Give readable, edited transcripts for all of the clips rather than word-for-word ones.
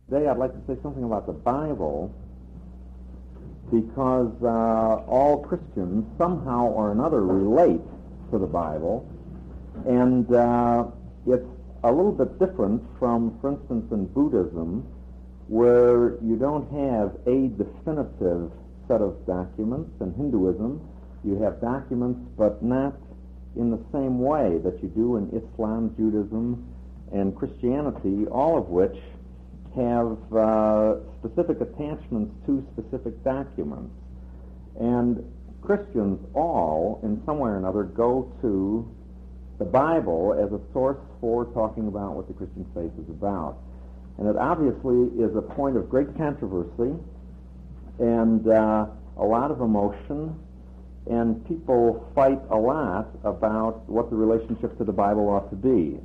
Today I'd like to say something about the Bible because all Christians somehow or another relate to the Bible, and it's a little bit different from, for instance, in Buddhism, where you don't have a definitive set of documents. In Hinduism, you have documents, but not in the same way that you do in Islam, Judaism, and Christianity, all of which have specific attachments to specific documents. And Christians all, in some way or another, go to the Bible as a source for talking about what the Christian faith is about. And it obviously is a point of great controversy and a lot of emotion, and people fight a lot about what the relationship to the Bible ought to be.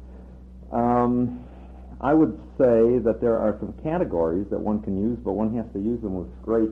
I would say that there are some categories that one can use, but one has to use them with great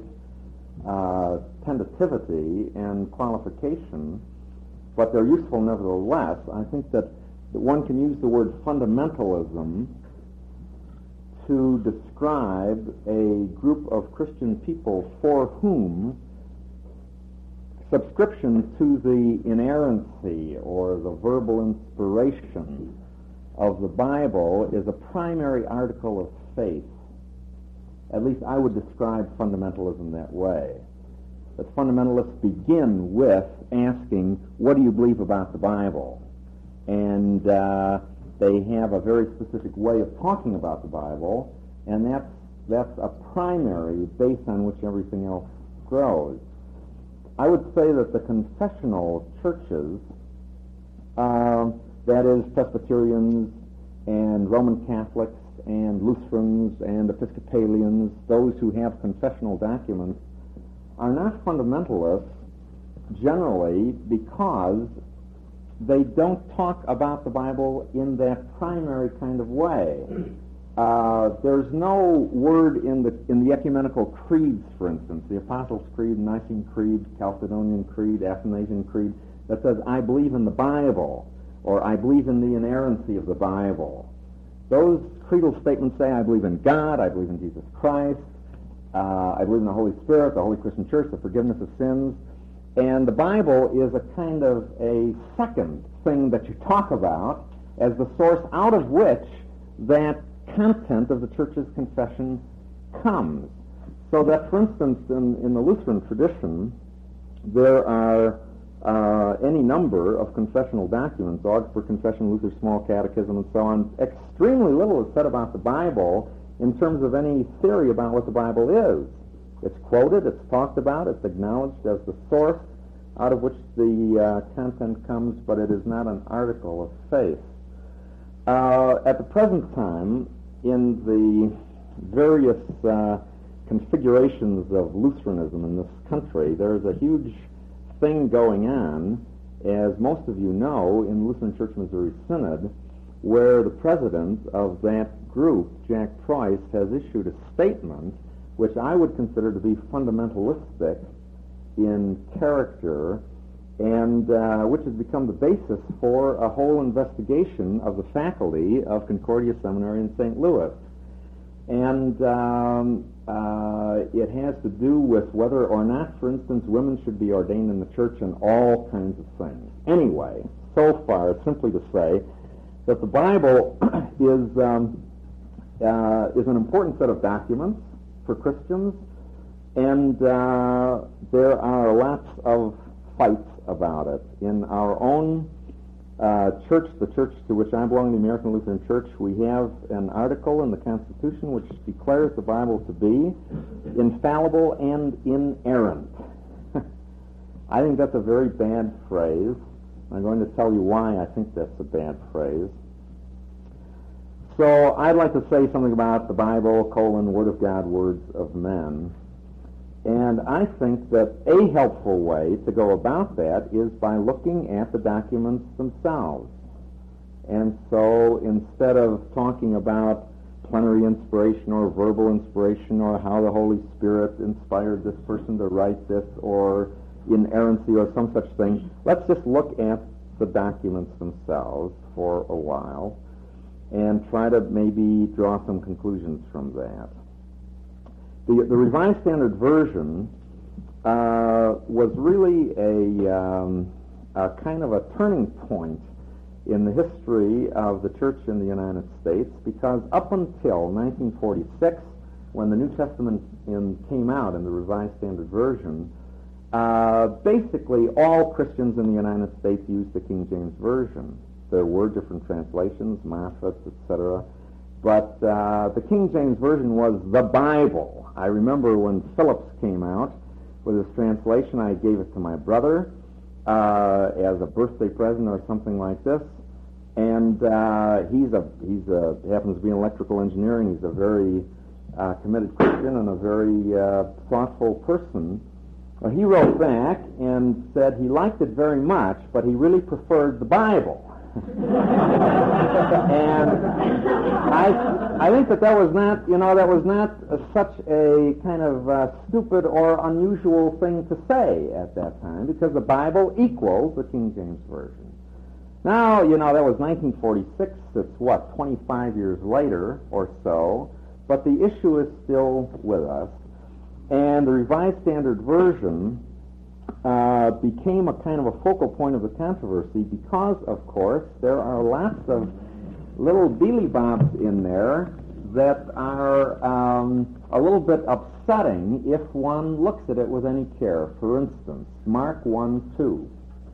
tentativity and qualification, but they're useful nevertheless. I think that one can use the word fundamentalism to describe a group of Christian people for whom subscription to the inerrancy or the verbal inspiration of the Bible is a primary article of faith. At least I would describe fundamentalism that way. That fundamentalists begin with asking, what do you believe about the Bible? And they have a very specific way of talking about the Bible, and that's a primary base on which everything else grows. I would say that the confessional churches, that is, Presbyterians and Roman Catholics and Lutherans and Episcopalians, those who have confessional documents, are not fundamentalists generally because they don't talk about the Bible in that primary kind of way. There's no word in the ecumenical creeds, for instance, the Apostles' Creed, Nicene Creed, Chalcedonian Creed, Athanasian Creed, that says, I believe in the Bible, or I believe in the inerrancy of the Bible. Those creedal statements say, I believe in God, I believe in Jesus Christ, I believe in the Holy Spirit, the Holy Christian Church, the forgiveness of sins, and the Bible is a kind of a second thing that you talk about as the source out of which that content of the church's confession comes. So that, for instance, in the Lutheran tradition, there are any number of confessional documents, Augsburg Confession, Luther's Small Catechism, and so on. Extremely little is said about the Bible in terms of any theory about what the Bible is. It's quoted, it's talked about, it's acknowledged as the source out of which the content comes, but it is not an article of faith. At the present time, in the various configurations of Lutheranism in this country, there's a huge thing going on, as most of you know, in the Lutheran Church Missouri Synod, where the president of that group, Jack Price, has issued a statement which I would consider to be fundamentalistic in character, and which has become the basis for a whole investigation of the faculty of Concordia Seminary in St. Louis. And it has to do with whether or not, for instance, women should be ordained in the church and all kinds of things. Anyway, so far, it's simply to say that the Bible is an important set of documents for Christians, and there are lots of fights about it. In our own church, the church to which I belong, the American Lutheran Church, we have an article in the Constitution which declares the Bible to be infallible and inerrant. I think that's a very bad phrase. I'm going to tell you why I think that's a bad phrase. So I'd like to say something about the Bible, Word of God, words of men. And I think that a helpful way to go about that is by looking at the documents themselves. And so instead of talking about plenary inspiration or verbal inspiration or how the Holy Spirit inspired this person to write this or inerrancy or some such thing, let's just look at the documents themselves for a while. and try to maybe draw some conclusions from that. The Revised Standard Version was really a kind of a turning point in the history of the church in the United States, because up until 1946, when the New Testament came out in the Revised Standard Version, basically all Christians in the United States used the King James Version. There were different translations, Moffat, etc., but the King James Version was the Bible. I remember when Phillips came out with his translation, I gave it to my brother as a birthday present or something like this, and he's happens to be in electrical engineering. He's a very committed Christian and a very thoughtful person. He wrote back and said he liked it very much, but he really preferred the Bible. And I think that was not such a kind of stupid or unusual thing to say at that time, because the Bible equals the King James Version. Now, that was 1946. It's 25 years later or so, but the issue is still with us. And the Revised Standard Version became a kind of a focal point of the controversy because, of course, there are lots of little dealey-bobs in there that are a little bit upsetting if one looks at it with any care. For instance, Mark 1:2.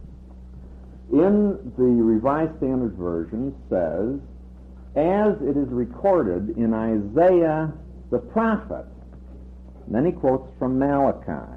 In the Revised Standard Version says, as it is recorded in Isaiah the prophet. And then he quotes from Malachi.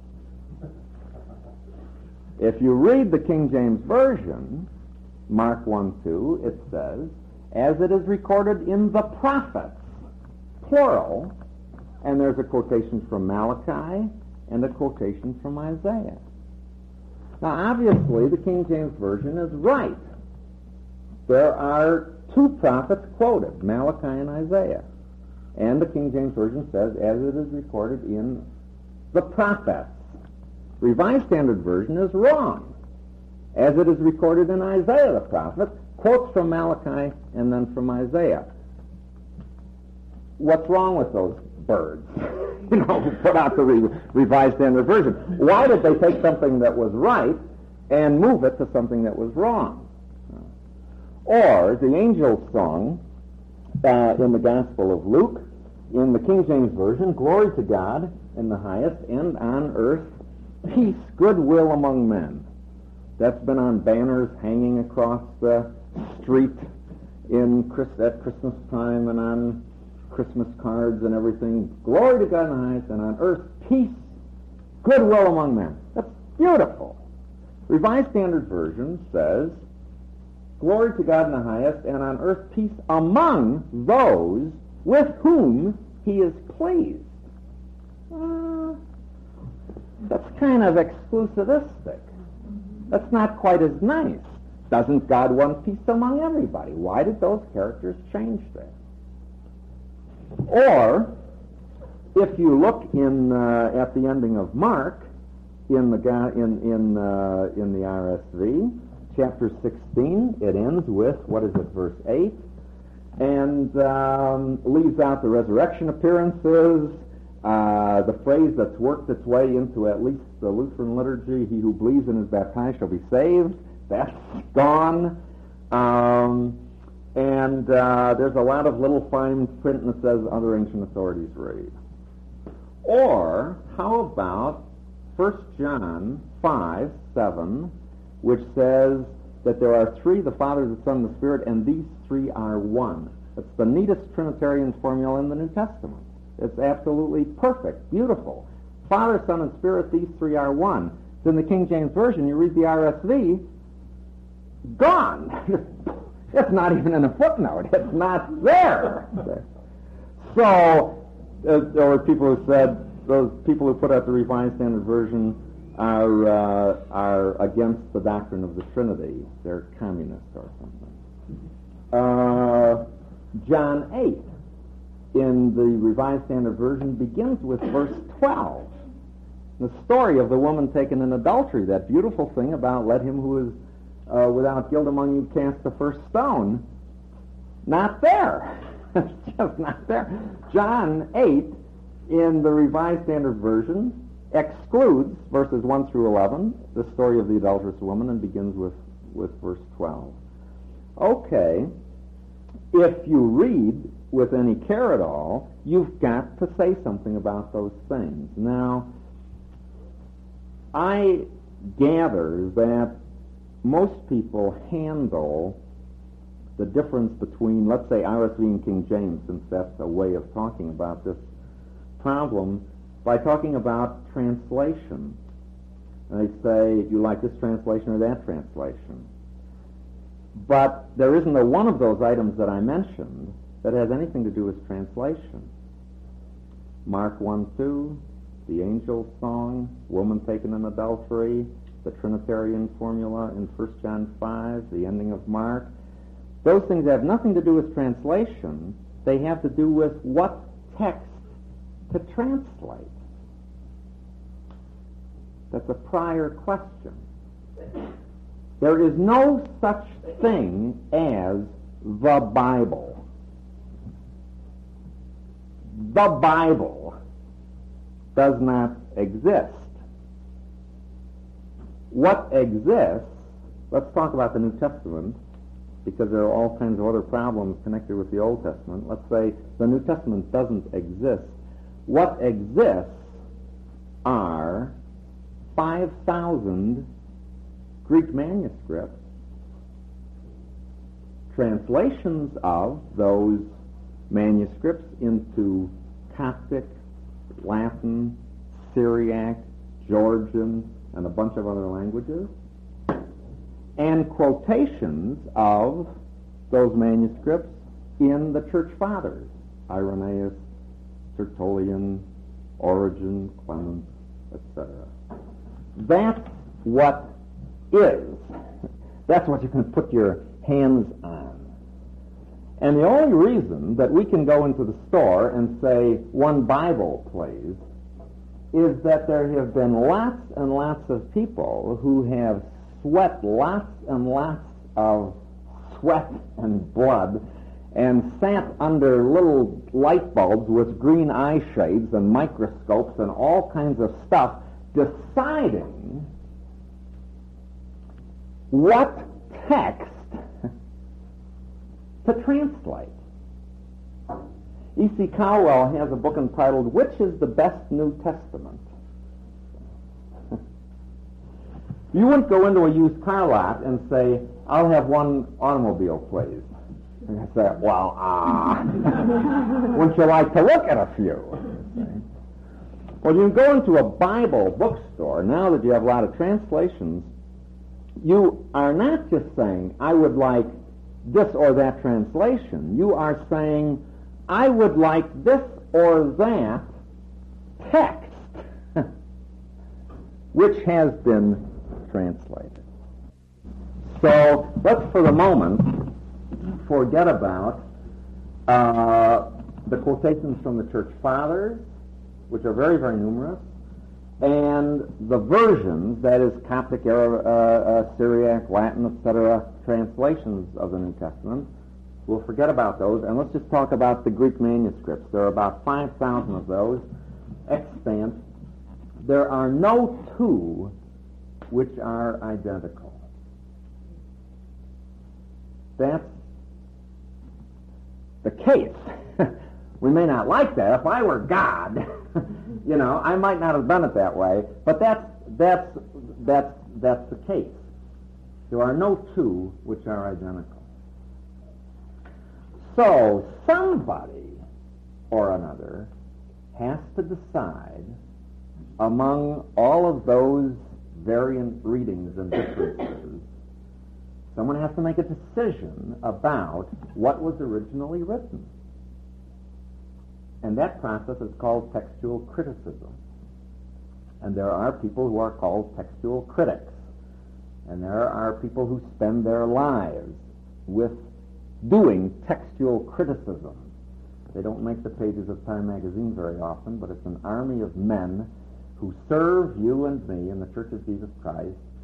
If you read the King James Version, Mark 1:2, it says, as it is recorded in the prophets, plural, and there's a quotation from Malachi and a quotation from Isaiah. Now, obviously, the King James Version is right. There are two prophets quoted, Malachi and Isaiah. And the King James Version says, as it is recorded in the prophets. Revised Standard Version is wrong. As it is recorded in Isaiah the prophet, quotes from Malachi and then from Isaiah. What's wrong with those birds? Who put out the Revised Standard Version. Why did they take something that was right and move it to something that was wrong? Or the angel's song in the Gospel of Luke, in the King James Version, glory to God in the highest, and on earth peace, goodwill among men. That's been on banners hanging across the street at Christmas time and on Christmas cards and everything. Glory to God in the highest, and on earth peace, goodwill among men. That's beautiful. Revised Standard Version says, glory to God in the highest, and on earth peace among those with whom he is pleased. That's kind of exclusivistic. That's not quite as nice. Doesn't God want peace among everybody? Why did those characters change that? Or, if you look at the ending of Mark in the RSV, chapter 16, it ends with, verse 8, and leaves out the resurrection appearances, the phrase that's worked its way into at least the Lutheran liturgy, he who believes and is baptized shall be saved. That's gone. And there's a lot of little fine print that says other ancient authorities read. Or, how about 1 John 5:7, which says that there are three, the Father, the Son, and the Spirit, and these three are one. It's the neatest Trinitarian formula in the New Testament. It's absolutely perfect, beautiful. Father, Son, and Spirit, these three are one. It's in the King James Version, you read the RSV, gone. It's not even in a footnote. It's not there. So, there were people who said, those people who put out the Revised Standard Version are against the doctrine of the Trinity. They're communists or something. John 8 in the Revised Standard Version begins with verse 12. The story of the woman taken in adultery, that beautiful thing about let him who is without guilt among you cast the first stone. not there. It's just not there. John 8, in the Revised Standard Version, excludes verses 1 through 11, the story of the adulterous woman, and begins with verse 12. Okay, if you read with any care at all, you've got to say something about those things. Now, I gather that most people handle the difference between, let's say, RSV and King James, since that's a way of talking about this problem, by talking about translation. And they say, you like this translation or that translation. But there isn't a one of those items that I mentioned that has anything to do with translation. Mark 1:2, the angel's song, woman taken in adultery, the Trinitarian formula in 1 John 5, the ending of Mark. Those things have nothing to do with translation. They have to do with what text to translate. That's a prior question. There is no such thing as the Bible. The Bible does not exist. What exists, let's talk about the New Testament, because there are all kinds of other problems connected with the Old Testament. Let's say the New Testament doesn't exist. What exists are 5,000 Greek manuscripts, translations of those manuscripts into Coptic, Latin, Syriac, Georgian, and a bunch of other languages, and quotations of those manuscripts in the Church Fathers, Irenaeus, Tertullian, Origen, Clement, etc. That's what is. That's what you can put your hands on. And the only reason that we can go into the store and say, one Bible, please, is that there have been lots and lots of people who have sweat lots and lots of sweat and blood and sat under little light bulbs with green eye shades and microscopes and all kinds of stuff deciding what text to translate. E.C. Cowell has a book entitled, Which is the Best New Testament? You wouldn't go into a used car lot and say, I'll have one automobile, please. And you say, well, wouldn't you like to look at a few? Well, you can go into a Bible bookstore, now that you have a lot of translations, you are not just saying, I would like this or that translation. You are saying, I would like this or that text, which has been translated. So let's, for the moment, forget about the quotations from the Church Fathers, which are very, very numerous, and the versions, that is Coptic, Syriac, Latin, etc., translations of the New Testament. We'll forget about those, and let's just talk about the Greek manuscripts. There are about 5,000 of those extant. There are no two which are identical. That's the case. We may not like that. If I were God, I might not have done it that way, but that's the case. There are no two which are identical. So somebody or another has to decide among all of those variant readings and differences. Someone has to make a decision about what was originally written. And that process is called textual criticism. And there are people who are called textual critics. And there are people who spend their lives with doing textual criticism. They don't make the pages of Time magazine very often, but it's an army of men who serve you and me in the Church of Jesus Christ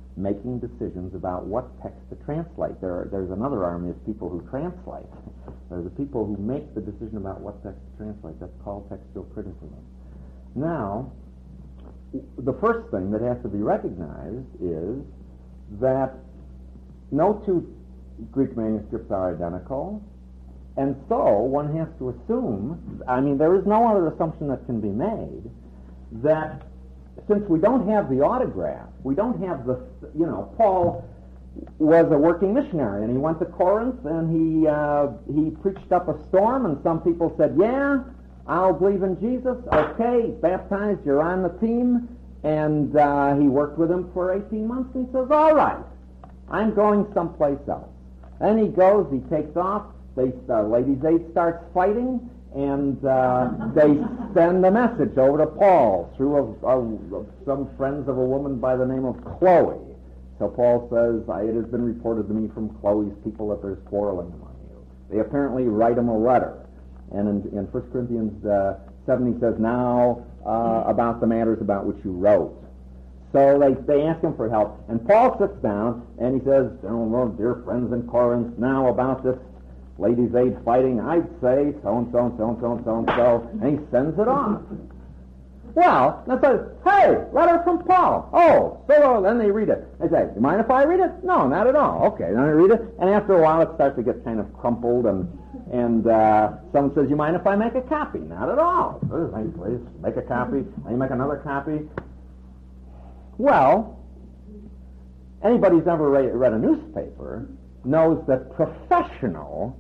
making decisions about what text to translate. There's another army of people who translate. There's the people who make the decision about what text to translate. That's called textual criticism. Now, the first thing that has to be recognized is that no two Greek manuscripts are identical, and so one has to assume, there is no other assumption that can be made, that since we don't have the autograph, we don't have the, Paul was a working missionary, and he went to Corinth, and he preached up a storm, and some people said, yeah, I'll believe in Jesus, okay, baptized, you're on the team, and he worked with him for 18 months, and he says, all right, I'm going someplace else. Then he goes, he takes off, Ladies' Aid starts fighting, and they send a message over to Paul through some friends of a woman by the name of Chloe. So Paul says, it has been reported to me from Chloe's people that there's quarreling among you. They apparently write him a letter. And in 1 Corinthians 7 he says, now about the matters about which you wrote. So they ask him for help. And Paul sits down and he says, dear friends in Corinth, now about this Ladies' Aid fighting, I'd say so-and-so, and so-and-so, and so-and-so, and he sends it on. Well, they say, hey, letter from Paul. Oh, so then they read it. They say, you mind if I read it? No, not at all. Okay, then I read it, and after a while it starts to get kind of crumpled, and someone says, you mind if I make a copy? Not at all. Please, make a copy, and you make another copy. Well, anybody who's ever read a newspaper knows that professional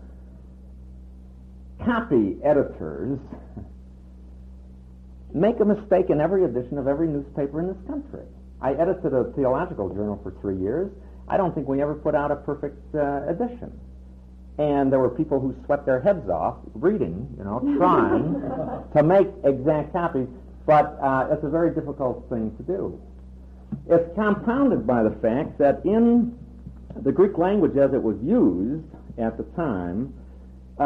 copy editors make a mistake in every edition of every newspaper in this country. I edited a theological journal for 3 years. I don't think we ever put out a perfect edition. And there were people who sweat their heads off reading, trying to make exact copies, but it's a very difficult thing to do. It's compounded by the fact that in the Greek language as it was used at the time, there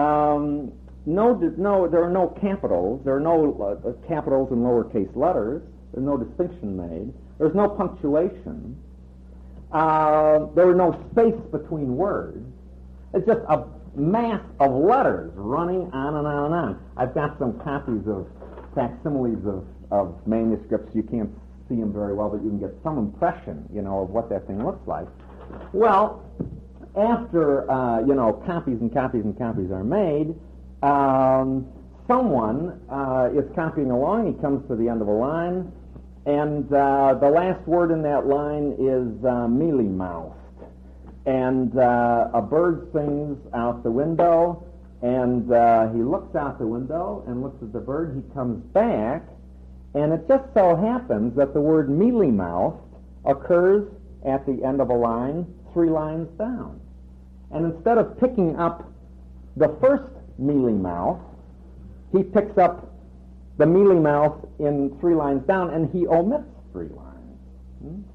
are no capitals. There are no capitals and lowercase letters. There's no distinction made. There's no punctuation. There are no space between words. It's just a mass of letters running on and on and on. I've got some copies of facsimiles of manuscripts. You can't see them very well, but you can get some impression, of what that thing looks like. Well, after, copies and copies and copies are made, someone is copying along. He comes to the end of a line, and the last word in that line is mealy-mouthed. And a bird sings out the window, and he looks out the window and looks at the bird. He comes back, and it just so happens that the word mealy-mouthed occurs at the end of a line 3 lines down. And instead of picking up the first mealy-mouth, he picks up the mealy-mouth in 3 lines down, and he omits 3 lines.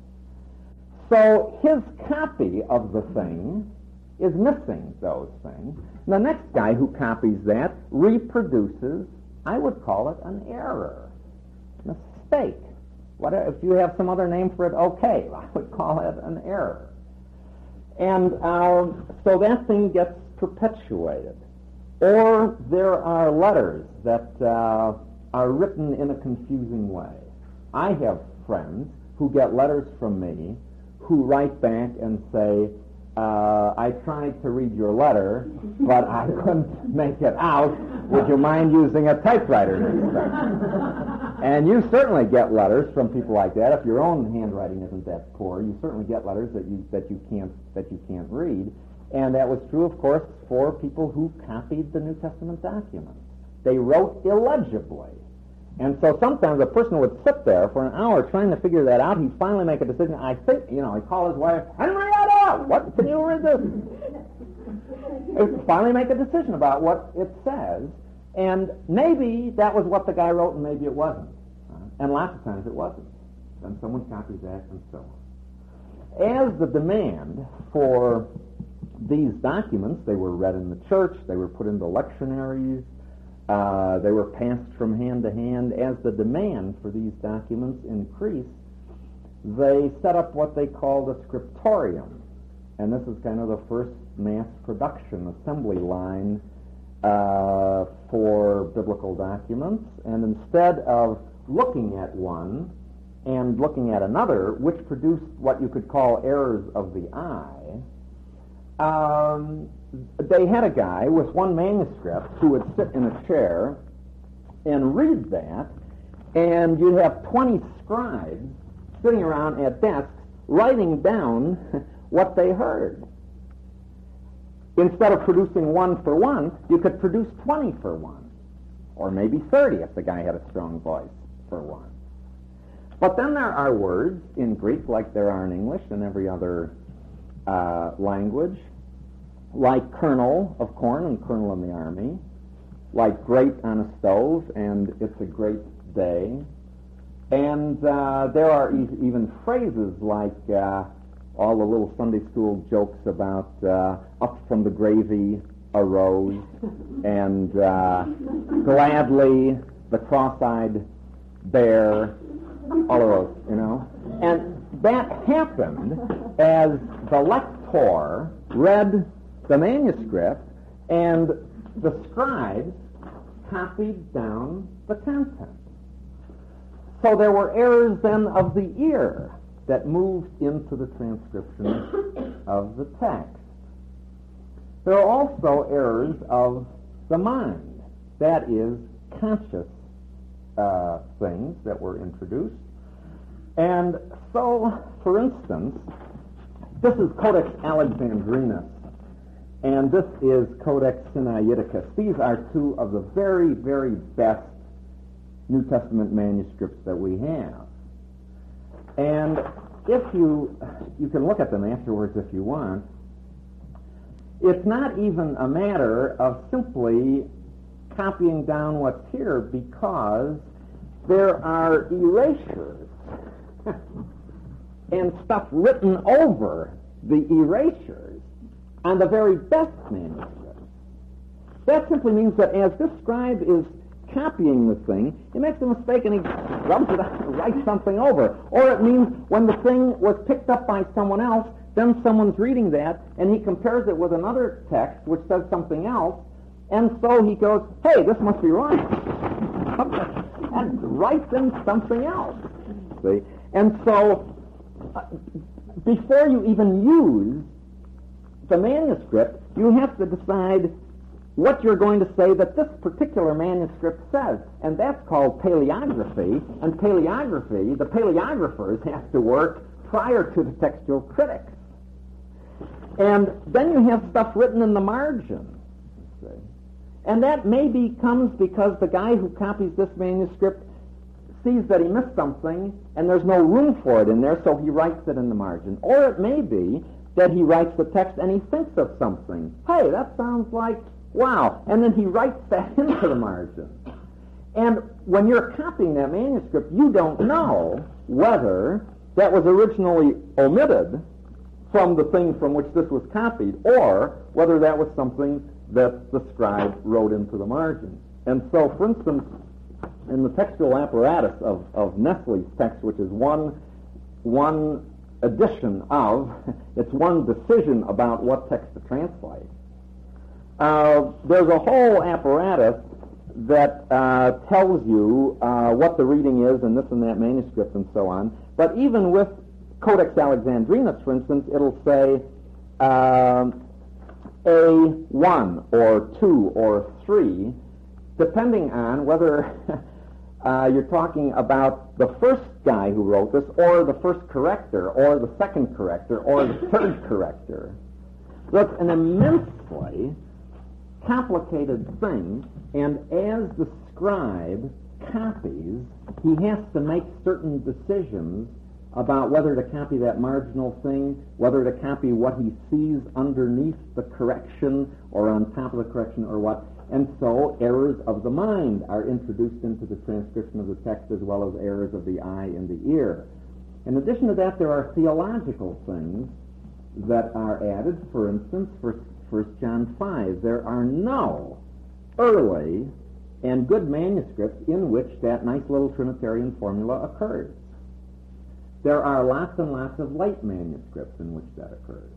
So his copy of the thing is missing those things. The next guy who copies that reproduces, I would call it an error, mistake. If you have some other name for it, okay, I would call it an error. And so that thing gets perpetuated. Or there are letters that are written in a confusing way. I have friends who get letters from me who write back and say, I tried to read your letter, but I couldn't make it out. Would you mind using a typewriter instead? And you certainly get letters from people like that. If your own handwriting isn't that poor, you certainly get letters that you can't read. And that was true, of course, for people who copied the New Testament documents. They wrote illegibly. And so sometimes a person would sit there for an hour trying to figure that out. He'd finally make a decision. I think, he'd call his wife, Henrietta, what, can you read this? He'd finally make a decision about what it says. And maybe that was what the guy wrote, and maybe it wasn't. And lots of times it wasn't. And someone copies that, and so on. As the demand for these documents, they were read in the church, they were put into lectionaries, they were passed from hand to hand. As the demand for these documents increased, they set up what they call the scriptorium. And this is kind of the first mass production assembly line for biblical documents. And instead of looking at one and looking at another, which produced what you could call errors of the eye, they had a guy with one manuscript who would sit in a chair and read that, and you'd have 20 scribes sitting around at desks writing down what they heard. Instead of producing one for one, you could produce 20 for one, or maybe 30 if the guy had a strong voice for one. But then there are words in Greek, like there are in English and every other language, like kernel of corn and colonel in the army, like grate on a stove and it's a great day. And there are even phrases like all the little Sunday school jokes about up from the gravy arose and gladly the cross-eyed bear, all of those, you know. And that happened as the lector read the manuscript and the scribes copied down the content. So there were errors then of the ear that moved into the transcription of the text. There are also errors of the mind, that is, conscious things that were introduced. And so, for instance, this is Codex Alexandrinus, and this is Codex Sinaiticus. These are two of the very, very best New Testament manuscripts that we have. And if you can look at them afterwards if you want, it's not even a matter of simply copying down what's here, because there are erasures and stuff written over the erasures on the very best manuscripts. That simply means that as this scribe is copying the thing, he makes a mistake and he rubs it out and writes something over. Or it means when the thing was picked up by someone else, then someone's reading that and he compares it with another text which says something else, and so he goes, hey, this must be right, and writes in something else. See? And so before you even use the manuscript, you have to decide what you're going to say that this particular manuscript says, and that's called paleography. And paleography, the paleographers have to work prior to the textual critics. And then you have stuff written in the margin. See? And that maybe comes because the guy who copies this manuscript sees that he missed something and there's no room for it in there, so he writes it in the margin. Or it may be that he writes the text and he thinks of something. Hey, that sounds like, wow. And then he writes that into the margin. And when you're copying that manuscript, you don't know whether that was originally omitted from the thing from which this was copied, or whether that was something that the scribe wrote into the margin. And so, for instance, in the textual apparatus of Nestle's text, which is one edition of, it's one decision about what text to translate, there's a whole apparatus that tells you what the reading is in this and that manuscript and so on. But even with Codex Alexandrinus, for instance, it'll say A1 or 2 or 3, depending on whether you're talking about the first guy who wrote this, or the first corrector, or the second corrector, or the third corrector. That's an immensely complicated thing, and as the scribe copies, he has to make certain decisions about whether to copy that marginal thing, whether to copy what he sees underneath the correction or on top of the correction or what. And so errors of the mind are introduced into the transcription of the text, as well as errors of the eye and the ear. In addition to that, there are theological things that are added. For instance, for 1 John 5, there are no early and good manuscripts in which that nice little Trinitarian formula occurs. there are lots and lots of late manuscripts in which that occurs.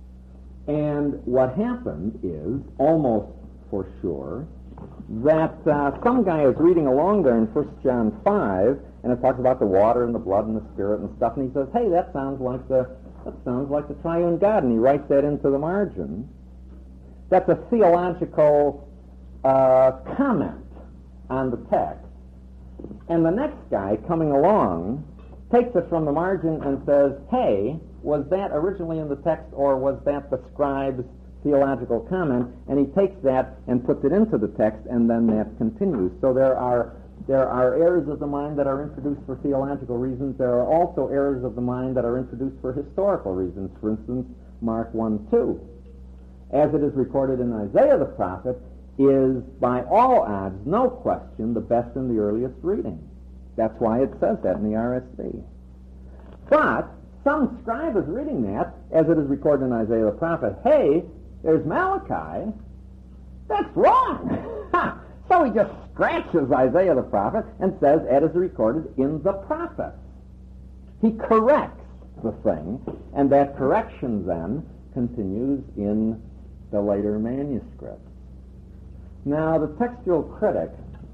And what happened is, almost for sure, that some guy is reading along there in 1 John 5, and it talks about the water and the blood and the spirit and stuff, and he says, hey, that sounds like the triune God, and he writes that into the margin. That's a theological comment on the text. And the next guy coming along takes it from the margin and says, hey, was that originally in the text, or was that the scribe's theological comment? And he takes that and puts it into the text, and then that continues. So there are errors of the mind that are introduced for theological reasons. There are also errors of the mind that are introduced for historical reasons. For instance, Mark 1:2, as it is recorded in Isaiah the prophet, is by all odds, no question, the best and the earliest reading. That's why it says that in the RSV. But some scribe is reading that, as it is recorded in Isaiah the prophet, hey, there's Malachi. That's wrong. So he just scratches Isaiah the prophet and says, as is recorded in the prophets. He corrects the thing, and that correction then continues in the later manuscripts. Now, the textual critic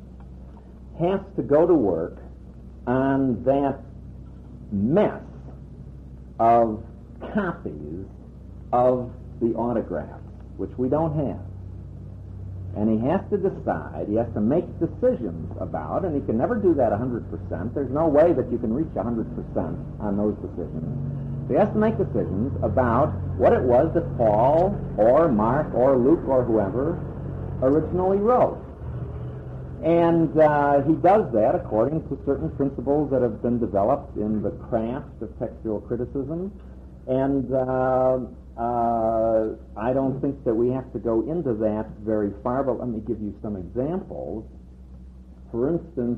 has to go to work on that mess of copies of the autographs, which we don't have. And he has to decide, he has to make decisions about, and he can never do that 100%. There's no way that you can reach 100% on those decisions. So he has to make decisions about what it was that Paul or Mark or Luke or whoever originally wrote. And he does that according to certain principles that have been developed in the craft of textual criticism. And I don't think that we have to go into that very far, but let me give you some examples. For instance,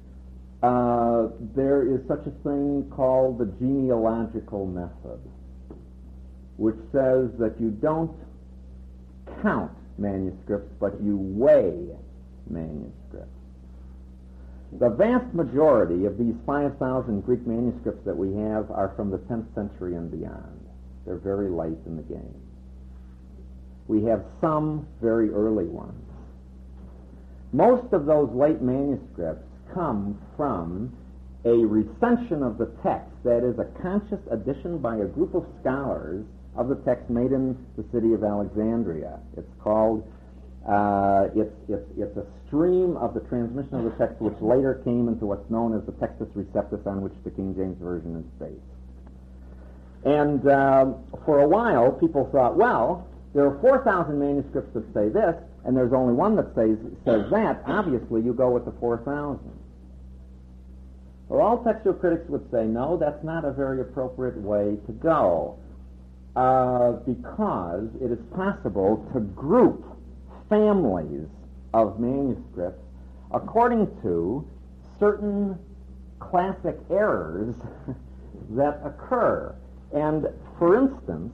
there is such a thing called the genealogical method, which says that you don't count manuscripts, but you weigh manuscripts. The vast majority of these 5,000 Greek manuscripts that we have are from the 10th century and beyond. They're very late in the game. We have some very early ones. Most of those late manuscripts come from a recension of the text, that is, a conscious addition by a group of scholars of the text made in the city of Alexandria. It's called, it's a stream of the transmission of the text which later came into what's known as the Textus Receptus, on which the King James Version is based. And for a while, people thought, well, there are 4,000 manuscripts that say this, and there's only one that says that. Obviously, you go with the 4,000. Well, all textual critics would say, no, that's not a very appropriate way to go, because it is possible to group families of manuscripts according to certain classic errors that occur. And, for instance,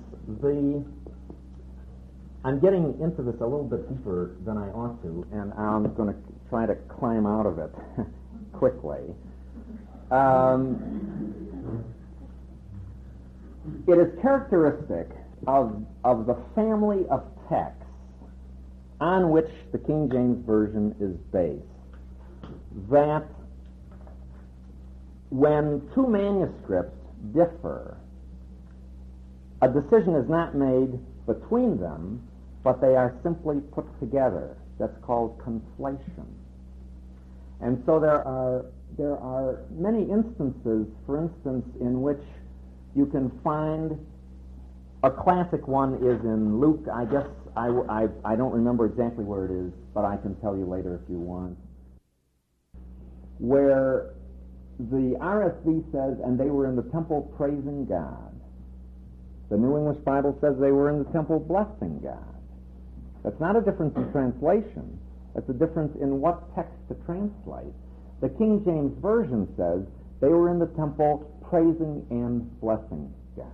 I'm getting into this a little bit deeper than I ought to, and I'm going to try to climb out of it quickly. It is characteristic of the family of texts on which the King James Version is based that when two manuscripts differ, a decision is not made between them, but they are simply put together. That's called conflation. And so there are many instances, for instance, in which you can find a classic one is in Luke. I guess I don't remember exactly where it is, but I can tell you later if you want, where the RSV says, and they were in the temple praising God. The New English Bible says they were in the temple blessing God. That's not a difference in translation. That's a difference in what text to translate. The King James Version says they were in the temple praising and blessing God.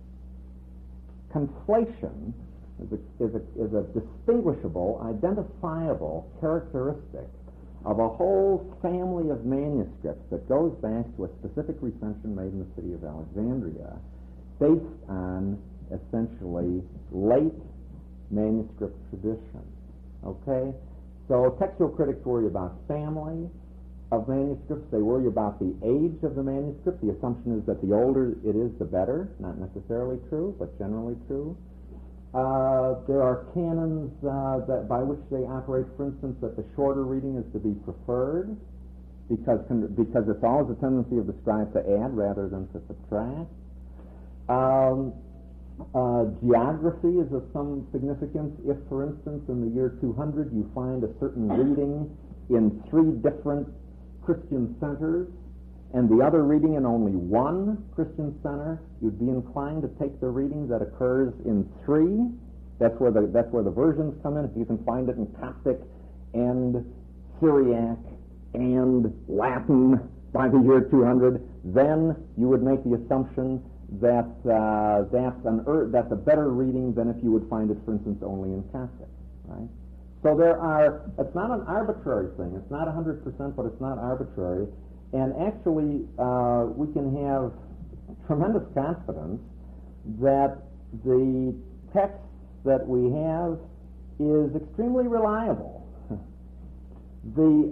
Conflation is a distinguishable, identifiable characteristic of a whole family of manuscripts that goes back to a specific recension made in the city of Alexandria, based on essentially late manuscript tradition. Okay? So textual critics worry about family of manuscripts. They worry about the age of the manuscript. The assumption is that the older it is, the better. Not necessarily true, but generally true. There are canons by which they operate, for instance, that the shorter reading is to be preferred because it's always a tendency of the scribe to add rather than to subtract. Geography is of some significance. If, for instance, in the year 200 you find a certain reading in 3 different Christian centers and the other reading in only one Christian center, you'd be inclined to take the reading that occurs in 3. That's where the versions come in. If you can find it in Coptic and Syriac and Latin by the year 200, then you would make the assumption that that's a better reading than if you would find it, for instance, only in Coptic, right? So it's not an arbitrary thing. It's not 100%, but it's not arbitrary. And actually, we can have tremendous confidence that the text that we have is extremely reliable. The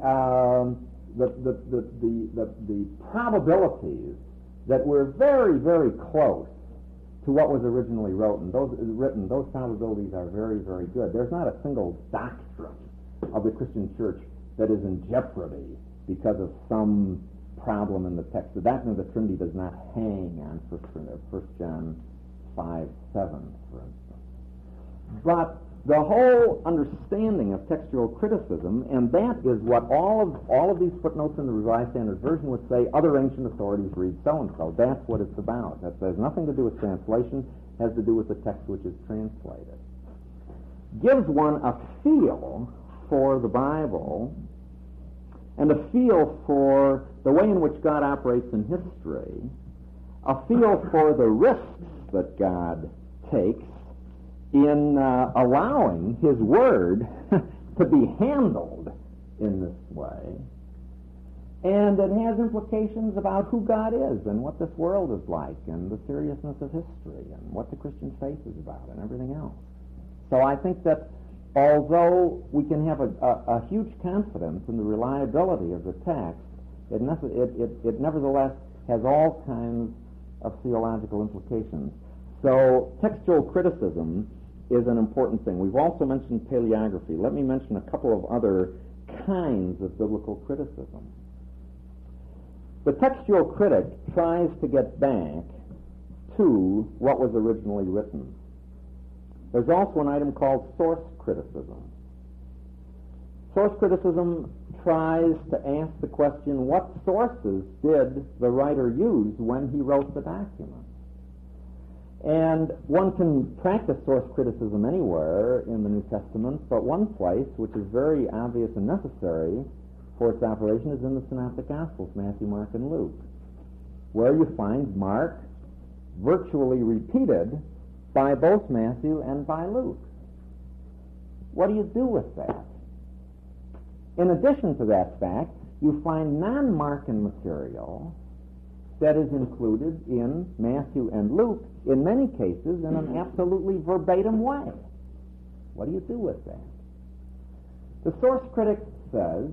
probabilities that we're very, very close to what was originally written, those probabilities are very, very good. There's not a single doctrine of the Christian church that is in jeopardy because of some problem in the text. The doctrine of the Trinity does not hang on 1 John 5:7, for instance. But the whole understanding of textual criticism, and that is what all of these footnotes in the Revised Standard Version would say, other ancient authorities read so-and-so. That's what it's about. That has nothing to do with translation, has to do with the text which is translated. Gives one a feel for the Bible and a feel for the way in which God operates in history, a feel for the risks that God takes in allowing His Word to be handled in this way. And it has implications about who God is and what this world is like and the seriousness of history and what the Christian faith is about and everything else. So I think that although we can have a huge confidence in the reliability of the text, it nevertheless has all kinds of theological implications. So textual criticism is an important thing. We've also mentioned paleography. Let me mention a couple of other kinds of biblical criticism. The textual critic tries to get back to what was originally written. There's also an item called source criticism. Source criticism tries to ask the question, what sources did the writer use when he wrote the document? And one can practice source criticism anywhere in the New Testament, but one place which is very obvious and necessary for its operation is in the Synoptic Gospels, Matthew, Mark, and Luke, where you find Mark virtually repeated by both Matthew and by Luke. What do you do with that? In addition to that fact, you find non-Markan material that is included in Matthew and Luke, in many cases, in an absolutely verbatim way. What do you do with that? The source critic says,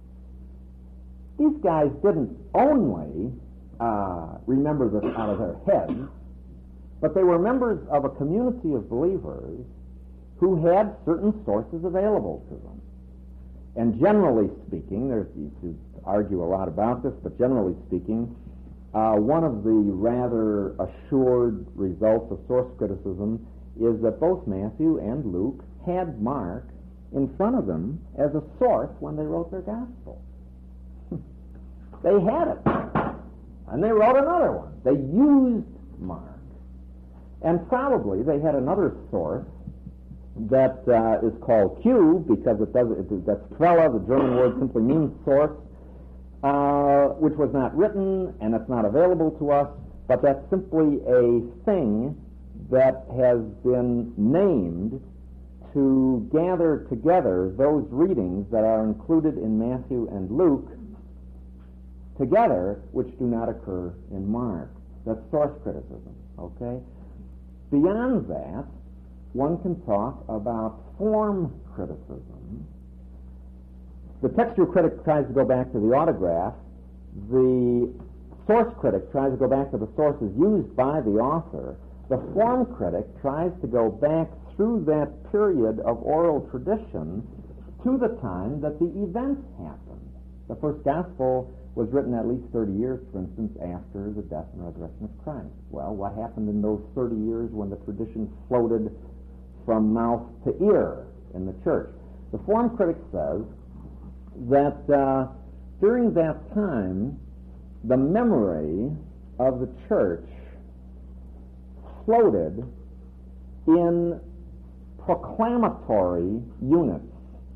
these guys didn't only remember this out of their heads, but they were members of a community of believers who had certain sources available to them. And generally speaking, you could argue a lot about this, but generally speaking, one of the rather assured results of source criticism is that both Matthew and Luke had Mark in front of them as a source when they wrote their gospel. They had it. And they wrote another one. They used Mark. And probably they had another source that is called Q, because that's Quelle, the German word simply means source, which was not written and it's not available to us, but that's simply a thing that has been named to gather together those readings that are included in Matthew and Luke together, which do not occur in Mark. That's source criticism, okay? Beyond that, one can talk about form criticism. The textual critic tries to go back to the autograph. The source critic tries to go back to the sources used by the author. The form critic tries to go back through that period of oral tradition to the time that the events happened. The first gospel was written at least 30 years, for instance, after the death and resurrection of Christ. Well, what happened in those 30 years when the tradition floated from mouth to ear in the church? The form critic says that during that time, the memory of the church floated in proclamatory units.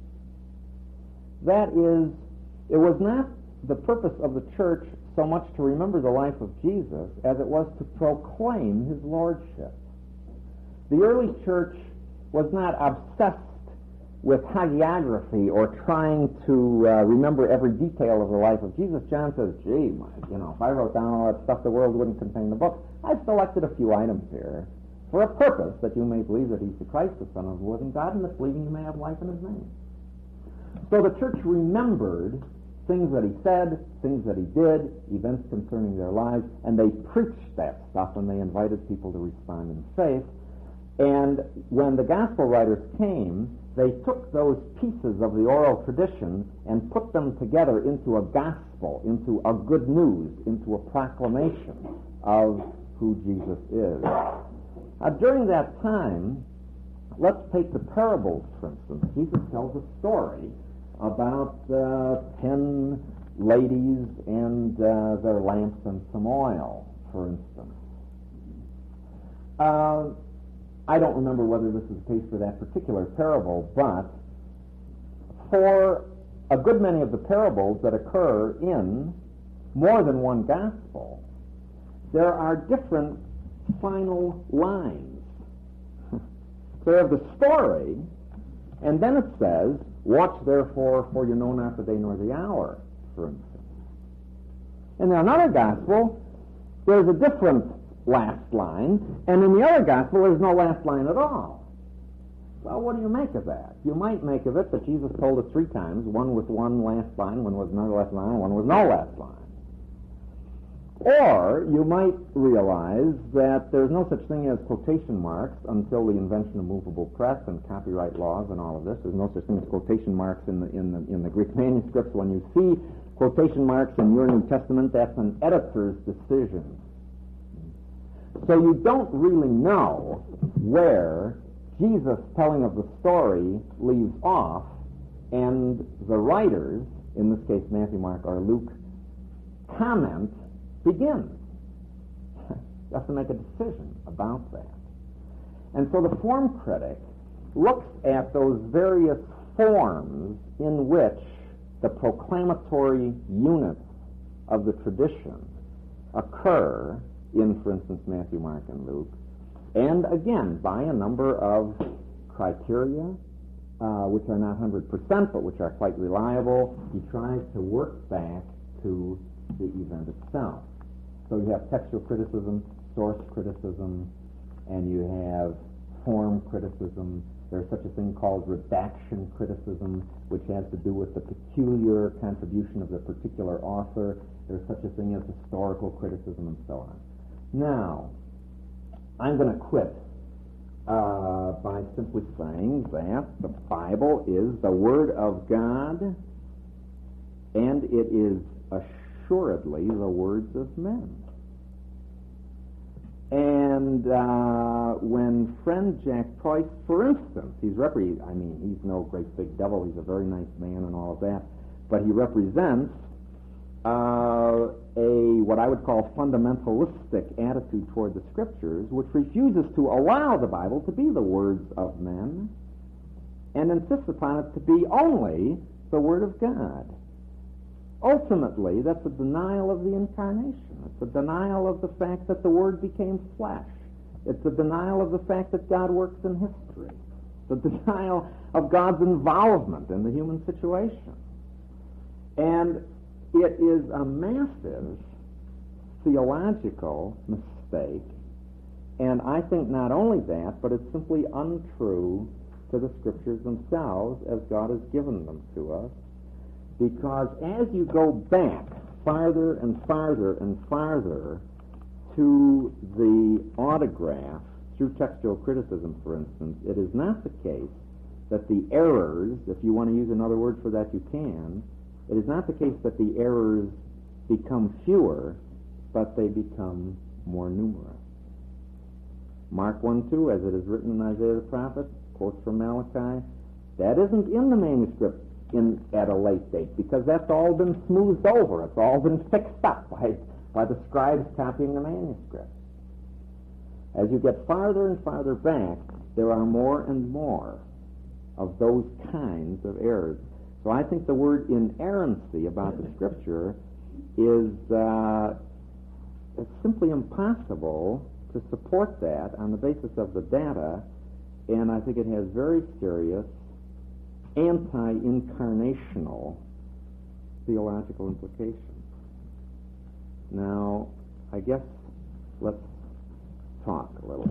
That is, it was not the purpose of the church so much to remember the life of Jesus as it was to proclaim his lordship. The early church was not obsessed with hagiography or trying to remember every detail of the life of Jesus. John says, gee, if I wrote down all that stuff, the world wouldn't contain the book. I've selected a few items here for a purpose, that you may believe that he's the Christ, the Son of the living God, and that believing you may have life in his name. So the church remembered things that he said, things that he did, events concerning their lives, and they preached that stuff and they invited people to respond in faith. And when the gospel writers came, they took those pieces of the oral tradition and put them together into a gospel, into a good news, into a proclamation of who Jesus is. During that time, let's take the parables, for instance. Jesus tells a story about 10 ladies and their lamps and some oil, for instance. I don't remember whether this is the case for that particular parable, but for a good many of the parables that occur in more than one gospel, there are different final lines. So you have the story, and then it says, watch therefore, for you know not the day nor the hour, for instance. In another gospel, there's a different last line, and in the other gospel, there's no last line at all. Well, what do you make of that? You might make of it that Jesus told it 3 times, one with one last line, one with another last line, one with no last line. Or you might realize that there's no such thing as quotation marks until the invention of movable press and copyright laws and all of this. There's no such thing as quotation marks in the Greek manuscripts. When you see quotation marks in your New Testament, that's an editor's decision. So you don't really know where Jesus' telling of the story leaves off and the writers, in this case Matthew, Mark, or Luke, comment begins. You have to make a decision about that. And so the form critic looks at those various forms in which the proclamatory units of the tradition occur in, for instance, Matthew, Mark, and Luke, and again, by a number of criteria, which are not 100%, but which are quite reliable, he tries to work back to the event itself. So you have textual criticism, source criticism, and you have form criticism. There's such a thing called redaction criticism, which has to do with the peculiar contribution of the particular author. There's such a thing as historical criticism, and so on. Now, I'm going to quit by simply saying that the Bible is the Word of God, and it is assuredly the words of men. And when friend Jack Price, for instance, he's no great big devil, he's a very nice man and all of that, but he represents what I would call fundamentalistic attitude toward the Scriptures, which refuses to allow the Bible to be the words of men and insists upon it to be only the Word of God. Ultimately, that's a denial of the incarnation. It's a denial of the fact that the Word became flesh. It's a denial of the fact that God works in history. the denial of God's involvement in the human situation. And it is a massive theological mistake, and I think not only that, but it's simply untrue to the Scriptures themselves as God has given them to us, because as you go back farther and farther and farther to the autograph, through textual criticism, for instance, it is not the case that the errors, if you want to use another word for that, you can. It is not the case that the errors become fewer, but they become more numerous. Mark 1:2, as it is written in Isaiah the prophet, quotes from Malachi, that isn't in the manuscript at a late date, because that's all been smoothed over. It's all been fixed up by the scribes copying the manuscript. As you get farther and farther back, there are more and more of those kinds of errors. So I think the word inerrancy about the Scripture is it's simply impossible to support that on the basis of the data, and I think it has very serious anti-incarnational theological implications. Now, I guess let's talk a little.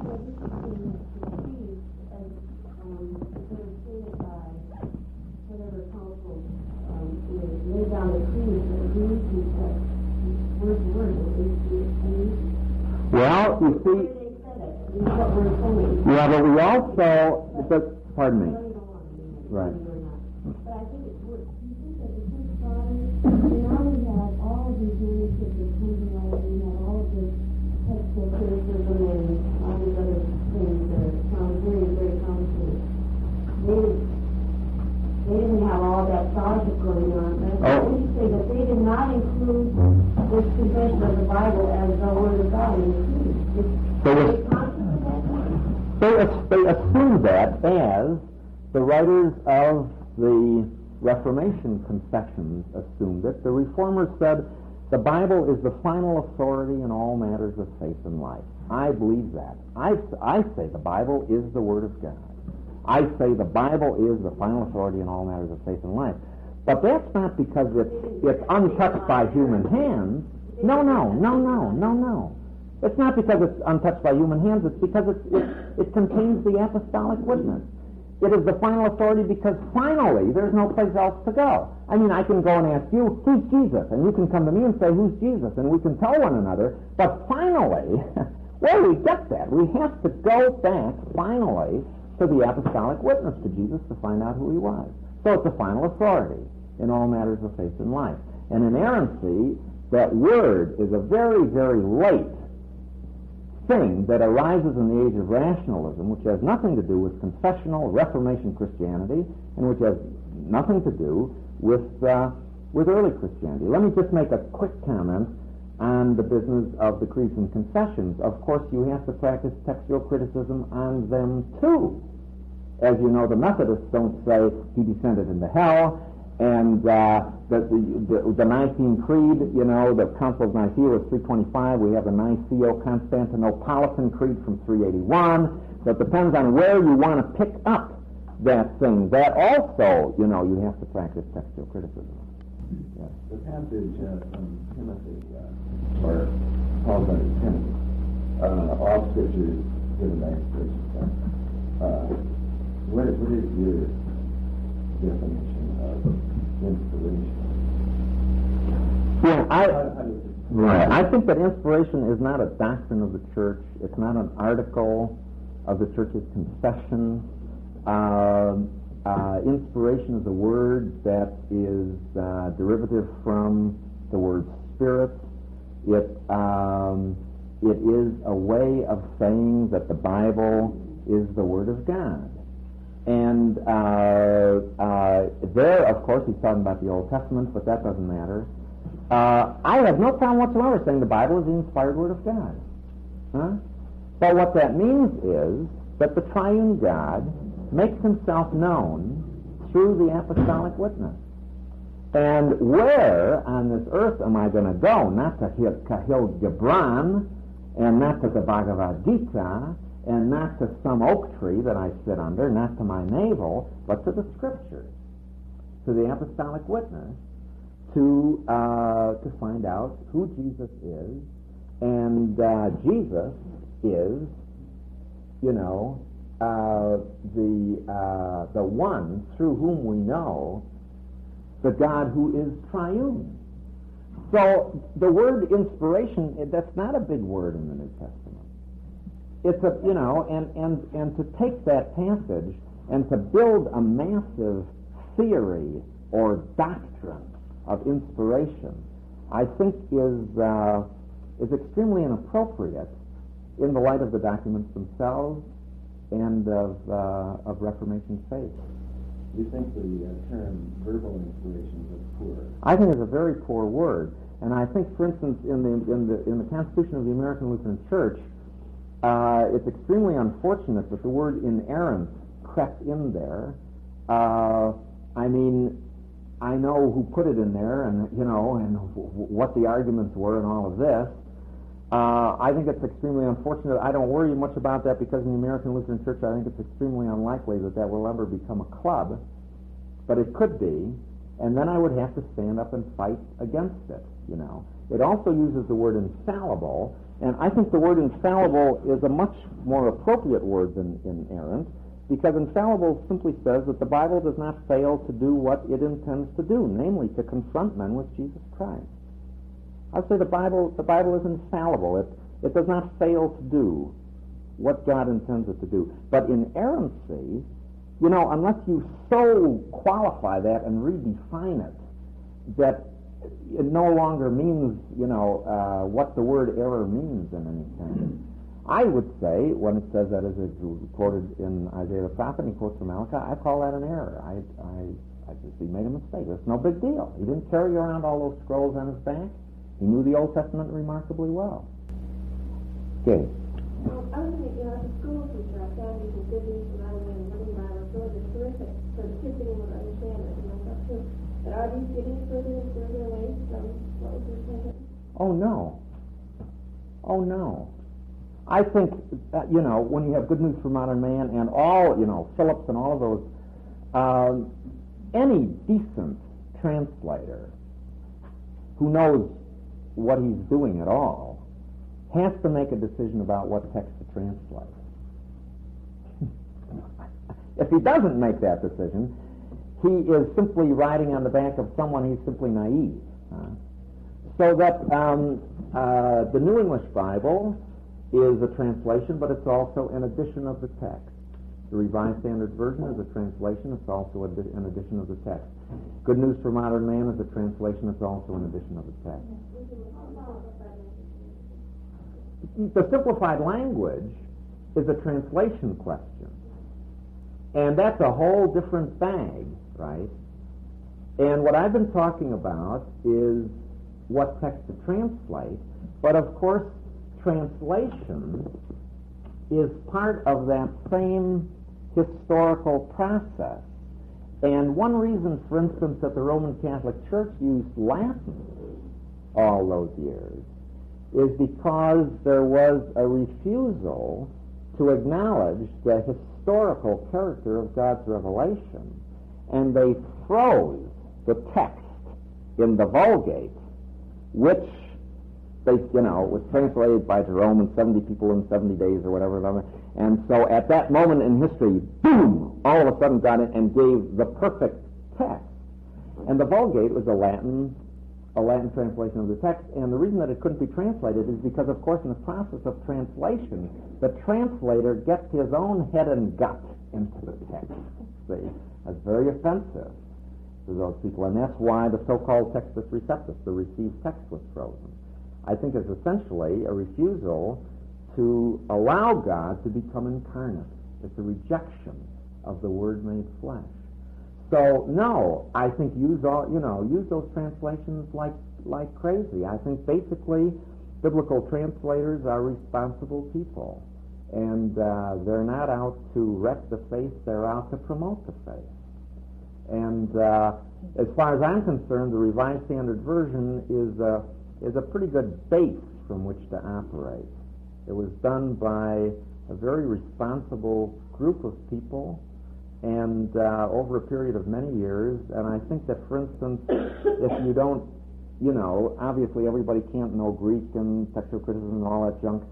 Well, you see, yeah, but we also, pardon me. Right. But I think it's worth, you think that the Church Fathers, now we have all of these manuscripts that come to light, we have all of this textual criticism and all these other things that sound very, very complicated. They didn't have all that scholarship going on. But I would say that they did not include this confession of the Bible as the Word of God in the creed. They assume that as the writers of the Reformation confessions assumed it. The Reformers said the Bible is the final authority in all matters of faith and life. I believe that. I say the Bible is the Word of God. I say the Bible is the final authority in all matters of faith and life. But that's not because it's untouched by human hands. No. It's not because it's untouched by human hands. It's because it contains the apostolic witness. It is the final authority because finally there's no place else to go. I mean, I can go and ask you, who's Jesus? And you can come to me and say, who's Jesus? And we can tell one another. But finally, where do we get that? We have to go back, finally, to the apostolic witness, to Jesus, to find out who he was. So it's the final authority in all matters of faith and life. And inerrancy, that word is a very, very late thing that arises in the age of rationalism, which has nothing to do with confessional Reformation Christianity, and which has nothing to do with early Christianity. Let me just make a quick comment on the business of the creeds and confessions. Of course, you have to practice textual criticism on them too. As you know, the Methodists don't say he descended into hell, and the Nicene Creed, you know, the Council of Nicaea was 325. We have the Niceo-Constantinopolitan Creed from 381. So it depends on where you want to pick up that thing. That also, you know, you have to practice textual criticism. Yes. The passage from Timothy, or Paul's letter to Timothy, all Scripture is given by inspiration. What is your definition of inspiration? Well, I think that inspiration is not a doctrine of the church. It's not an article of the church's confession. Inspiration is a word that is derivative from the word spirit. It is a way of saying that the Bible is the Word of God. And there, of course, he's talking about the Old Testament, but that doesn't matter. I have no problem whatsoever saying the Bible is the inspired Word of God. Huh? But what that means is that the triune God makes himself known through the apostolic witness. And where on this earth am I going to go? Not to Kahil Gibran, and not to the Bhagavad Gita, and not to some oak tree that I sit under, not to my navel, but to the Scriptures, to the apostolic witness, to find out who Jesus is, and Jesus is, the one through whom we know the God who is triune. So the word inspiration, that's not a big word in the New Testament. It's and to take that passage and to build a massive theory or doctrine of inspiration, I think is extremely inappropriate in the light of the documents themselves and of Reformation faith. Do you think the term verbal inspiration is poor? I think it's a very poor word, and I think, for instance, in the Constitution of the American Lutheran Church, it's extremely unfortunate that the word inerrant crept in there. I know who put it in there, and what the arguments were, and all of this. I think it's extremely unfortunate. I don't worry much about that because in the American Lutheran Church, I think it's extremely unlikely that will ever become a club, but it could be, and then I would have to stand up and fight against it. It also uses the word infallible, and I think the word infallible is a much more appropriate word than inerrant, because infallible simply says that the Bible does not fail to do what it intends to do, namely to confront men with Jesus Christ. I'd say the Bible is infallible. It does not fail to do what God intends it to do. But inerrancy, unless you so qualify that and redefine it, that it no longer means, what the word error means in any sense. I would say, when it says that as it's recorded in Isaiah the prophet, and he quotes from Malachi, I call that an error. I just, he made a mistake. It's no big deal. He didn't carry around all those scrolls on his back. He knew the Old Testament remarkably well. Okay. I was thinking, as a school teacher, I found these good news from out of the Living Bible really is terrific, so the kids didn't even understand it, and I thought too. But are these getting further and further away from what was intended? Oh no. I think that, when you have Good News for Modern Man and all, Phillips and all of those, any decent translator who knows what he's doing at all has to make a decision about what text to translate. If he doesn't make that decision, he is simply riding on the back of someone he's simply naive. So that the New English Bible is a translation, but it's also an edition of the text. The Revised Standard Version is a translation, it's also an edition of the text. Good News for Modern Man is a translation, it's also an edition of the text. The simplified language is a translation question. And that's a whole different bag, right? And what I've been talking about is what text to translate, but of course translation is part of that same historical process. And one reason, for instance, that the Roman Catholic Church used Latin all those years is because there was a refusal to acknowledge the historical character of God's revelation, and they froze the text in the Vulgate, which they, was translated by Jerome and 70 people in 70 days or whatever. And so at that moment in history, boom, all of a sudden got it and gave the perfect text. And the Vulgate was a Latin translation of the text, and the reason that it couldn't be translated is because, of course, in the process of translation, the translator gets his own head and gut into the text. See? That's very offensive to those people, and that's why the so-called Textus Receptus, the received text, was frozen. I think it's essentially a refusal to allow God to become incarnate. It's a rejection of the Word made flesh. So no, I think use those translations like crazy. I think basically biblical translators are responsible people, and they're not out to wreck the faith; they're out to promote the faith. And as far as I'm concerned, the Revised Standard Version is a pretty good base from which to operate. It was done by a very responsible group of people, and over a period of many years. And I think that, for instance, if you don't, obviously everybody can't know Greek and textual criticism and all that junk.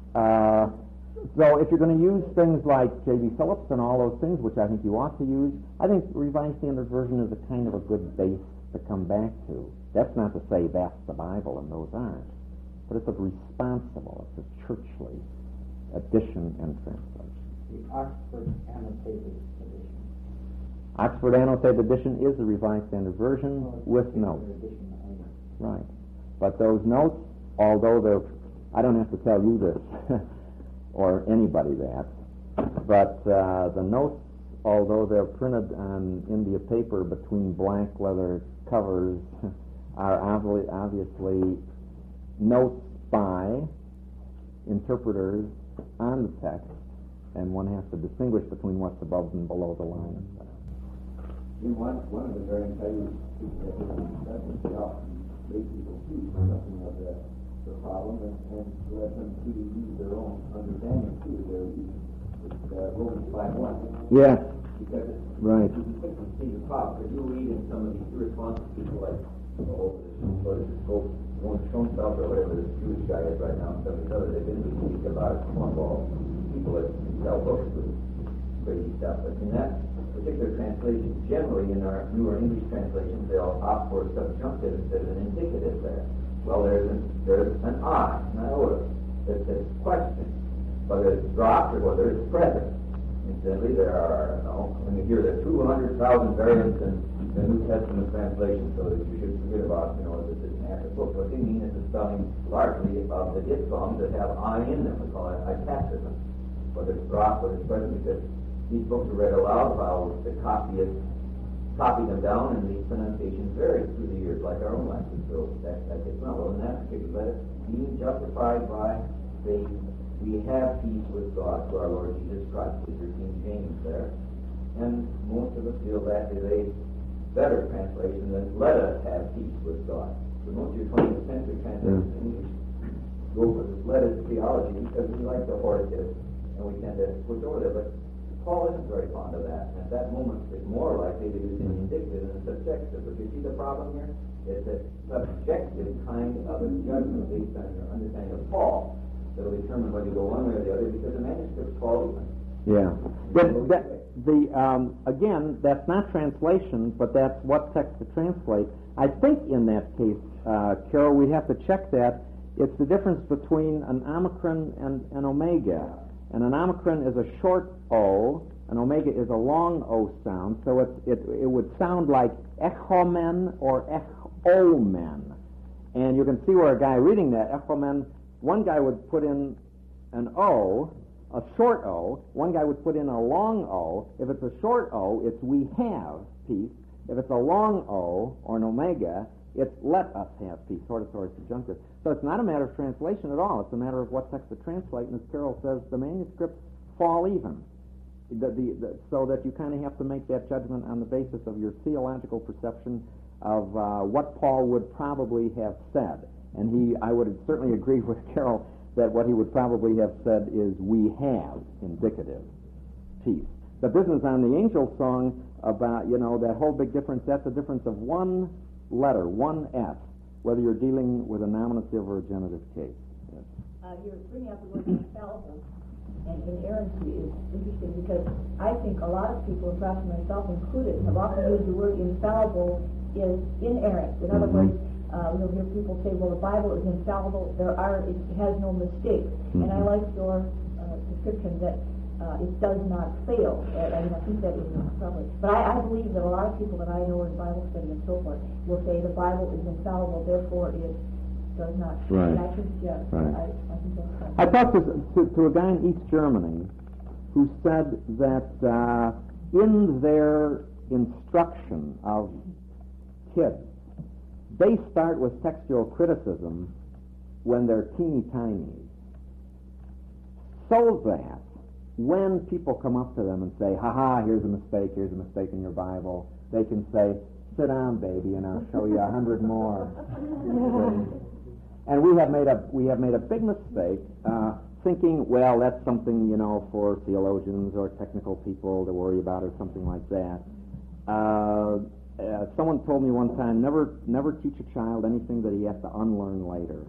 So if you're going to use things like J.B. Phillips and all those things, which I think you ought to use, I think Revised Standard Version is a kind of a good base to come back to. That's not to say that's the Bible and those aren't, but it's a responsible, it's a churchly edition and translation. The Oxford Annotated Edition. Oxford Annotated Edition is the Revised Standard Version with notes. Right. But those notes, although they're, I don't have to tell you this, or anybody that, but the notes, although they're printed on India paper between black leather covers, are obviously notes by interpreters on the text, and one has to distinguish between what's above and below the line. One of the very important things that we often make people see something of the problem and let them to use their own understanding too. Romans 5:1. Yeah. Because right. You can quickly see the problem. If you read in some of these irresponsible people like Schoenfeld or whatever this Jewish guy is right now, and some of these others, they've been speaking about Cornwall, people that sell books with crazy stuff. But in that particular translation, generally in our newer English translations, they'll opt for a subjunctive instead of an indicative there. Well, there's an I, an iota, that says question, whether it's dropped or whether it's present. Incidentally, there are, when you hear there are 200,000 variants in the New Testament translation, so that you should forget about, that it's an accurate book. What they mean is the spelling largely of the diphthongs that have I in them. We call it itacism. Whether it's dropped, whether it's present, because these books are read aloud while the copyists copy them down, and the pronunciations vary through the years, like our own language. So that takes not well. In that particular letter, being justified by faith, we have peace with God through our Lord Jesus Christ. Is your King James there? And most of us feel that is a better translation than let us have peace with God. So most of your 20th century translations in English go for this let us theology because we like the hortative, and we tend to push over there. But Paul isn't very fond of that, and at that moment it's more likely to use an indicative than a subjective. But you see the problem here? It's a subjective kind of a judgment based on your understanding of Paul that will determine whether you go one way or the other, because the manuscript's Paul even. Yeah. Again, that's not translation, but that's what text to translate. I think in that case, Carol, we have to check that. It's the difference between an omicron and an omega. And an omicron is a short O, an omega is a long O sound, so it would sound like echomen or echomen. And you can see where a guy reading that, echomen, one guy would put in an O, a short O, one guy would put in a long O. If it's a short O, it's we have peace. If it's a long O, or an omega, it's let us have peace, hortatory subjunctive. So it's not a matter of translation at all. It's a matter of what text to translate. And as Carol says, the manuscripts fall even. So that you kind of have to make that judgment on the basis of your theological perception of what Paul would probably have said. And I would certainly agree with Carol that what he would probably have said is, we have indicative peace. The business on the angel song about, that whole big difference, that's a difference of one letter, one S, whether you're dealing with a nominative or a genitive case. Yes. You're bringing up the word infallible and inerrancy is interesting, because I think a lot of people, and perhaps myself included, have often used the word infallible is inerrant. In other words, you'll hear people say, well, the Bible is infallible, it has no mistakes. And I like your description that it does not fail. I think that is probably. But I believe that a lot of people that I know in Bible study and so forth will say the Bible is infallible, therefore it does not. Right. And I think, right. I think that's right. I talked to a guy in East Germany who said that in their instruction of kids, they start with textual criticism when they're teeny tiny, so that when people come up to them and say, here's a mistake in your Bible, they can say, sit down, baby, and I'll show you 100 more. And we have made a big mistake. thinking, well, that's something, for theologians or technical people to worry about or something like that. Someone told me one time, never teach a child anything that he has to unlearn later.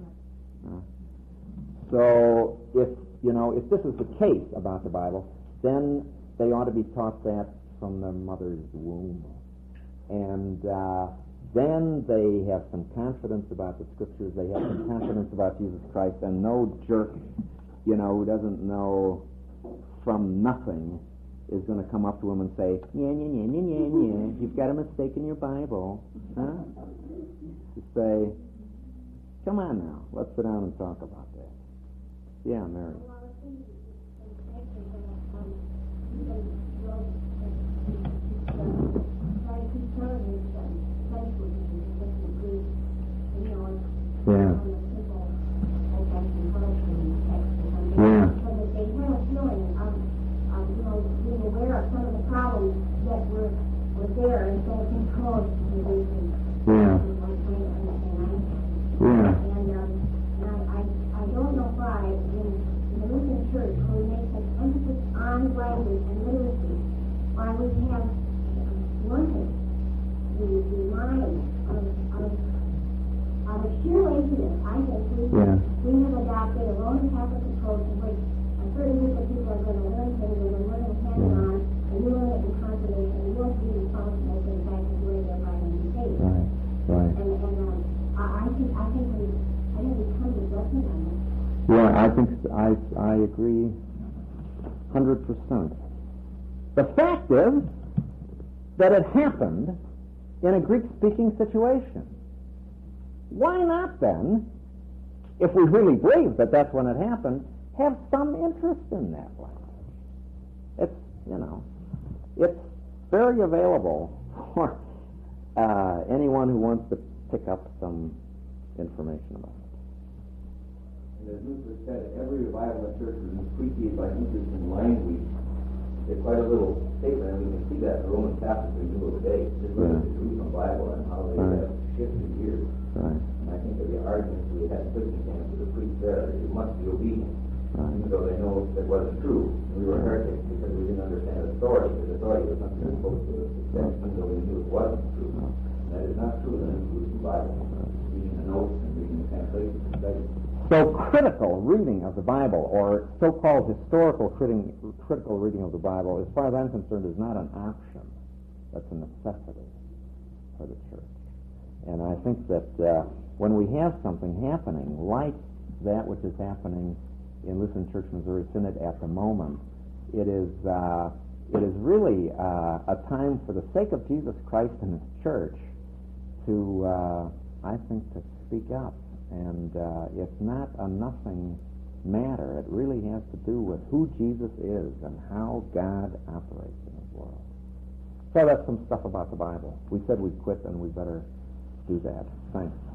So if this is the case about the Bible, then they ought to be taught that from their mother's womb. And then they have some confidence about the Scriptures, they have some confidence about Jesus Christ, and no jerk, who doesn't know from nothing is going to come up to him and say, you've got a mistake in your Bible. Huh? To say, come on now, let's sit down and talk about that. Yeah, Mary. Yeah. Yeah. Being aware of some of the problems that were there and so controlled the reason. Yeah. Yeah. And I don't know why in the Lutheran Church where we make such emphasis on language and literacy, why we have wanted the mind of a sheer laziness. I think we have adopted a Roman Catholic approach in which a certain group of people are going to learn things and they're learning hand-on, and you learn it in confirmation, and you won't be responsible for the fact that you're there by the mistake. Right. And I think we come to judgment on that. Yeah, I agree 100%. The fact is that it happened in a Greek-speaking situation. Why not then, if we really believe that that's when it happened, have some interest in that language? It's very available for anyone who wants to pick up some information about it. And as Luther said, every revival in church was preceded by interest in language. There's quite a little statement, and we can see that in the Roman Catholic renewal today. Just look at the Jerusalem Bible and how they have shifted years. Right. And I think that the arguments we had in Christian camps with the priests there, that you must be obedient, even though they know that wasn't true. And we were heretics because we didn't understand authority, because authority was something supposed to accept, even though we knew it wasn't true. And that is not true in the Jerusalem Bible. Reading the notes and reading the translations and studies. So critical reading of the Bible, or so-called historical critical reading of the Bible, as far as I'm concerned, is not an option. That's a necessity for the church. And I think that when we have something happening like that which is happening in Lutheran Church Missouri Synod at the moment, it is really a time for the sake of Jesus Christ and His church to, I think, to speak up. And it's not a nothing matter. It really has to do with who Jesus is and how God operates in His world. So that's some stuff about the Bible. We said we'd quit, and we better do that. Thanks.